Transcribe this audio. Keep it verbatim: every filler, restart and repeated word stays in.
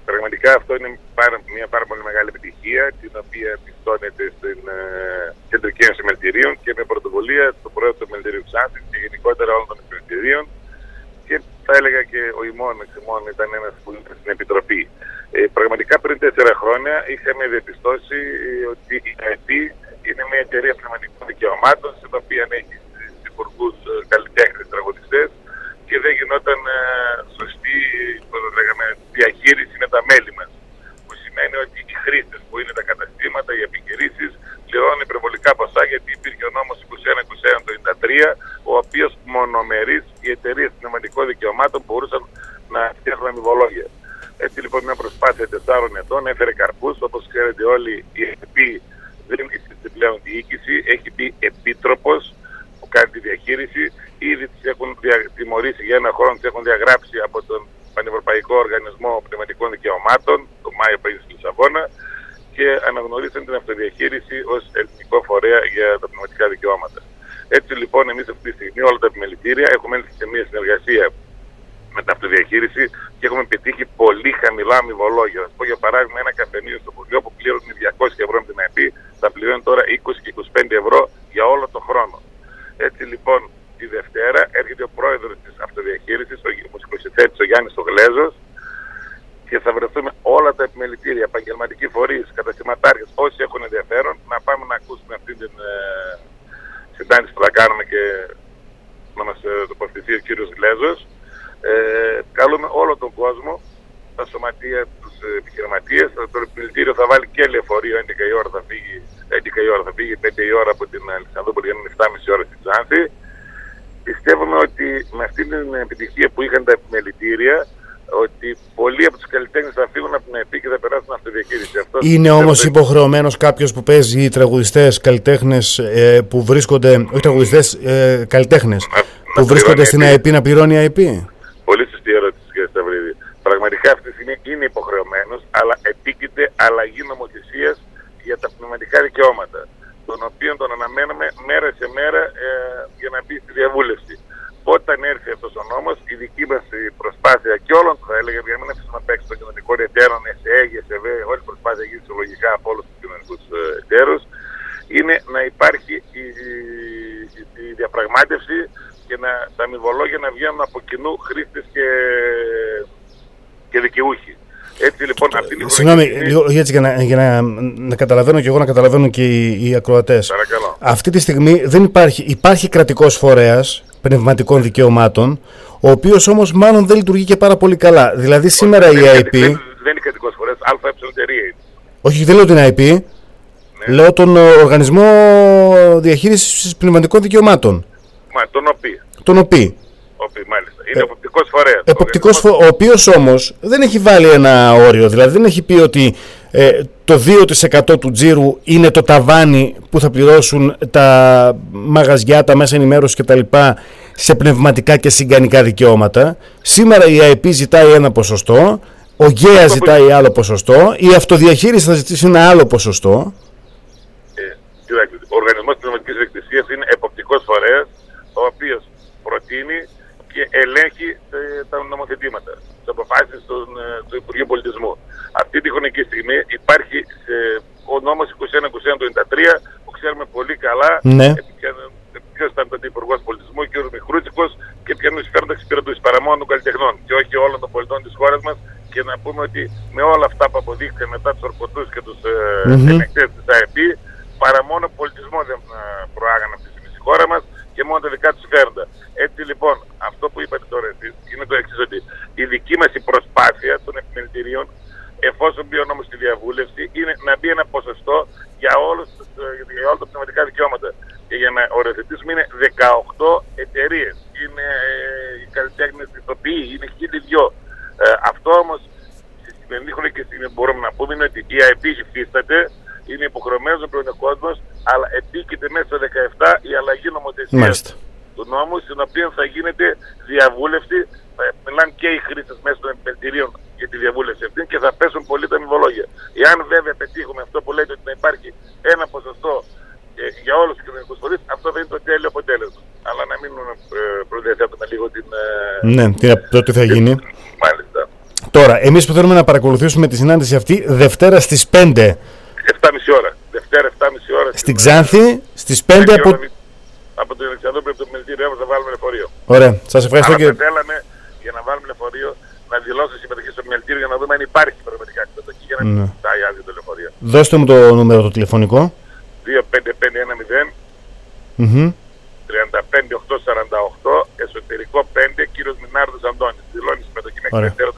πραγματικά αυτό είναι πάρα, μια πάρα πολύ μεγάλη επιτυχία, την οποία πιστώνεται στην ε, Κεντρική Ένωση Μελτηρίων και με πρωτοβουλία του Προέδρου του Μελτηρίου Ξάνθης και γενικότερα όλων των μελτηρίων. Και θα έλεγα και ο ημών εξημών ήταν ένας που ήταν στην Επιτροπή. Ε, πραγματικά πριν τέσσερα χρόνια είχαμε διαπιστώσει ότι η ΑΕΠΗ είναι μια εταιρεία πνευματικών δικαιωμάτων, στην οποία έχει υπουργούς καλλιτέχνες, τραγουδιστές, και δεν γινόταν ε, σωστή λέγαμε, διαχείριση με τα μέλη μας. Που σημαίνει ότι οι χρήστες που είναι τα καταστήματα, οι επιχειρήσεις, πληρώνουν υπερβολικά ποσά, γιατί υπήρχε ο νόμος είκοσι ένα είκοσι ένα το ενενήντα τρία, ο οποίος μονομερείς οι εταιρείες πνευματικών δικαιωμάτων μπορούσαν να φτιάχνουν αμοιβολόγια. Έτσι λοιπόν μια προσπάθεια τεσσάρων ετών έφερε καρπούς. Όπως ξέρετε όλοι, η ΕΠΗ δεν έχει πλέον διοίκηση, έχει πει επίτροπος που κάνει τη διαχείριση. Ήδη τις έχουν τιμωρήσει για ένα χρόνο, τις έχουν διαγράψει από τον Πανευρωπαϊκό Οργανισμό Πνευματικών Δικαιωμάτων, το Μάιο πέρυσι στη Λισαβόνα, και αναγνωρίσαν την αυτοδιαχείριση ως ελληνικό φορέα για τα πνευματικά δικαιώματα. Έτσι λοιπόν, εμείς αυτή τη στιγμή όλα τα επιμελητήρια έχουμε έρθει σε μια συνεργασία με την αυτοδιαχείριση και έχουμε πετύχει πολύ χαμηλά αμοιβολόγια. Θα πω για παράδειγμα ένα καφενείο στο Πουλιό που πλήρωνε διακόσια ευρώ με την ΑΕΠΗ, θα πληρώνει τώρα είκοσι και είκοσι πέντε ευρώ για όλο το χρόνο. Έτσι λοιπόν, τη Δευτέρα έρχεται ο πρόεδρος της αυτοδιαχείρισης, ο μουσικοσυνθέτης ο Γιάννης ο Γλέζος, και θα βρεθούμε όλα τα επιμελητήρια, επαγγελματικοί φορείς, καταστηματάρχες, όσοι έχουν ενδιαφέρον, να πάμε να ακούσουμε αυτή την ε, συντάνηση που θα κάνουμε και να μας ε, τοποθετηθεί ο κύριος Γλέζος. Ε, καλούμε όλο τον κόσμο, τα σωματεία, τους επιχειρηματίες. Το επιμελητήριο θα βάλει και λεωφορείο, έντεκα η ώρα θα φύγει, έντεκα η ώρα θα φύγει, πέντε η ώρα από την Αλεξανδρούπολη για να είναι επτά και μισή ώρα στη Ξάνθη. Πιστεύουμε ότι με αυτή την επιτυχία που είχαν τα επιμελητήρια, ότι πολλοί από τους καλλιτέχνες θα φύγουν από την ΑΕΠΗ και θα περάσουν αυτοδιαχείριση. Αυτό είναι όμως υποχρεωμένος κάποιος που παίζει, οι τραγουδιστές, καλλιτέχνες ε, που βρίσκονται, όχι τραγουδιστές, ε, καλλιτέχνες να, που να βρίσκονται στην ΑΕΠΗ να πληρώνει η ΑΕΠΗ? Πολύ σωστή ερώτηση, κύριε Σταυρίδη. Πραγματικά αυτή τη στιγμή είναι υποχρεωμένος, αλλά επίκειται αλλαγή νομοθεσίας για τα πνευματικά δικαιώματα, τον οποίο τον αναμένουμε μέρα σε μέρα ε, για να μπει στη διαβούλευση. Όταν έρθει αυτός ο νόμος, η δική μας προσπάθεια και όλων, θα έλεγα, για να μην αφήσουμε να παίξει των κοινωνικών εταίρων, ΕΣΕ, ΓΕΣΕΒΕ, όλη η προσπάθεια γίνει συλλογικά από όλους τους κοινωνικούς εταίρους, είναι να υπάρχει η, η, η διαπραγμάτευση και να, τα αμοιβολόγια να βγαίνουν από κοινού χρήστες και, και δικαιούχοι. Έτσι λοιπόν αυτή είναι η Συγγνώμη, λίγο έτσι για, να, για να, να καταλαβαίνω και εγώ, να καταλαβαίνω και οι, οι ακροατές. Παρακαλώ. Αυτή τη στιγμή δεν υπάρχει, υπάρχει κρατικός φορέας πνευματικών δικαιωμάτων, ο οποίος όμως μάλλον δεν λειτουργεί και πάρα πολύ καλά. Δηλαδή σήμερα δεν η ΑΕΠΗ... Δεν, δεν είναι κρατικός φορέας, ΑΕ εταιρεία είναι. Όχι, δεν λέω την ΑΕΠΗ, ναι. Λέω τον Οργανισμό Διαχείρισης Πνευματικών Δικαιωμάτων. Μα, τον ΟΠΗ. Τον ΟΠΗ. ΟΠΗ, μάλιστα. Είναι εποπτικός φορέας. Εποπτικός φο... Ο οποίος όμως δεν έχει βάλει ένα όριο, δηλαδή δεν έχει πει ότι ε, το δύο τοις εκατό του τζίρου είναι το ταβάνι που θα πληρώσουν τα μαγαζιά, τα μέσα ενημέρωσης κτλ. Σε πνευματικά και συγκανικά δικαιώματα. Σήμερα η ΑΕΠΗ ζητάει ένα ποσοστό, ο ΓΕΑ ζητάει που... άλλο ποσοστό, η αυτοδιαχείριση θα ζητήσει ένα άλλο ποσοστό. Ε, ο Οργανισμός Πνευματικής Ιδιοκτησίας είναι εποπτικός φορέας, ο οποίος προτείνει και ελέγχει ε, τα νομοθετήματα, τις αποφάσεις του, ε, του Υπουργείου Πολιτισμού. Αυτή τη χρονική στιγμή υπάρχει σε, ο νόμος είκοσι ένα είκοσι ένα του ενενήντα τρία, που ξέρουμε πολύ καλά, ναι. Ποιος ήταν τότε Υπουργός Πολιτισμού, ο κ. Μιχρούτσικος, και ποια είναι συμφέροντα εξυπηρετούσε παρά μόνο των καλλιτεχνών και όχι όλων των πολιτών της χώρας μας. Και να πούμε ότι με όλα αυτά που αποδείχθηκαν μετά τους ορκωτούς και τους ε, mm-hmm. ελεγκτές της ΑΕΠΗ, παρά μόνο πολιτισμό δεν προάγανε αυτή τη στιγμή στη χώρα μας και μόνο τα δικά τους συμφέροντα. Έτσι λοιπόν, αυτό που είπατε τώρα εσείς είναι το εξής, ότι η δική μας η προσπάθεια των επιμελητηρίων, εφόσον μπει ο νόμος στη διαβούλευση, είναι να μπει ένα ποσοστό για, όλους, για όλα τα πνευματικά δικαιώματα. Και για να οριοθετήσουμε είναι δεκαοκτώ εταιρείες. Είναι ε, οι καλλιτέχνες, οι ηθοποιοί, είναι χίλιοι δυο. Ε, αυτό όμως, στη σημερινή χρονική στιγμή μπορούμε να πούμε είναι ότι η ΑΕΠΗ υφίσταται, είναι υποχρεωμένος να πληρώνει ο κόσμος, αλλά επίκειται μέσα στο δεκαεπτά η αλλαγή νομοθεσίας του νόμου, στην οποία θα γίνεται διαβούλευση. Θα μιλάνε και οι χρήστες μέσα των επιμελητηρίων για τη διαβούλευση αυτή και θα πέσουν πολύ τα αμοιβολόγια. Εάν βέβαια πετύχουμε αυτό που λέτε ότι να υπάρχει ένα ποσοστό ε, για όλους τους κοινωνικούς φορείς, αυτό θα είναι το τέλειο αποτέλεσμα. Αλλά να μην ε, προδιαθέτουμε λίγο την. Ε, ναι, το τι θα γίνει. Μάλιστα. Τώρα, Τώρα, εμείς που θέλουμε να παρακολουθήσουμε τη συνάντηση αυτή, Δευτέρα στις πέντε. επτά και μισή ώρα. Δευτέρα επτά και μισή ώρα. Στην Ξάνθη, στις πέντε από... από την Αλεξανδρούπολη, από το μελτήριό μας θα βάλουμε λεωφορείο. Ωραία, σας ευχαριστώ Αλλά κύριε. θέλαμε για να βάλουμε λεωφορείο να δηλώσω συμμετοχή στο μελτήριο για να δούμε αν υπάρχει πραγματικά συμμετοχή για να μην κοιτάει άδειο το λεωφορείο. Δώστε μου το νούμερο το τηλεφωνικό. δύο πέντε πέντε ένα μηδέν Mm-hmm. τριάντα πέντε οκτακόσια σαράντα οκτώ, εσωτερικό πέντε, κύριος Μινάρδος Αντώνης. Δηλώνει συμμετοχή μέχρι